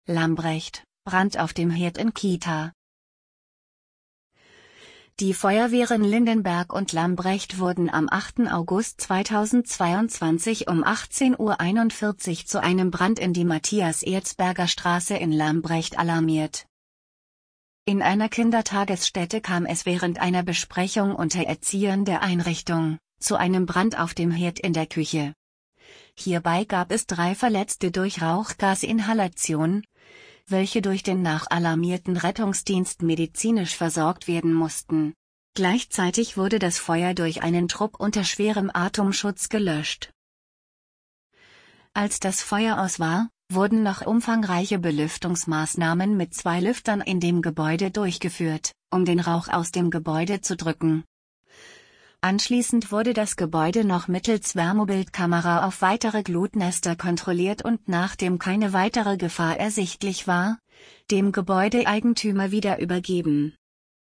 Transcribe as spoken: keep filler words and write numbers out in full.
Lambrecht, Brand auf dem Herd in Kita. Die Feuerwehren Lindenberg und Lambrecht wurden am achten August zweitausendzweiundzwanzig um achtzehn Uhr einundvierzig zu einem Brand in die Matthias-Erzberger Straße in Lambrecht alarmiert. In einer Kindertagesstätte kam es während einer Besprechung unter Erziehern der Einrichtung zu einem Brand auf dem Herd in der Küche. Hierbei gab es drei Verletzte durch Rauchgasinhalation, welche durch den nachalarmierten Rettungsdienst medizinisch versorgt werden mussten. Gleichzeitig wurde das Feuer durch einen Trupp unter schwerem Atemschutz gelöscht. Als das Feuer aus war, wurden noch umfangreiche Belüftungsmaßnahmen mit zwei Lüftern in dem Gebäude durchgeführt, um den Rauch aus dem Gebäude zu drücken. Anschließend wurde das Gebäude noch mittels Wärmebildkamera auf weitere Glutnester kontrolliert und nachdem keine weitere Gefahr ersichtlich war, dem Gebäudeeigentümer wieder übergeben.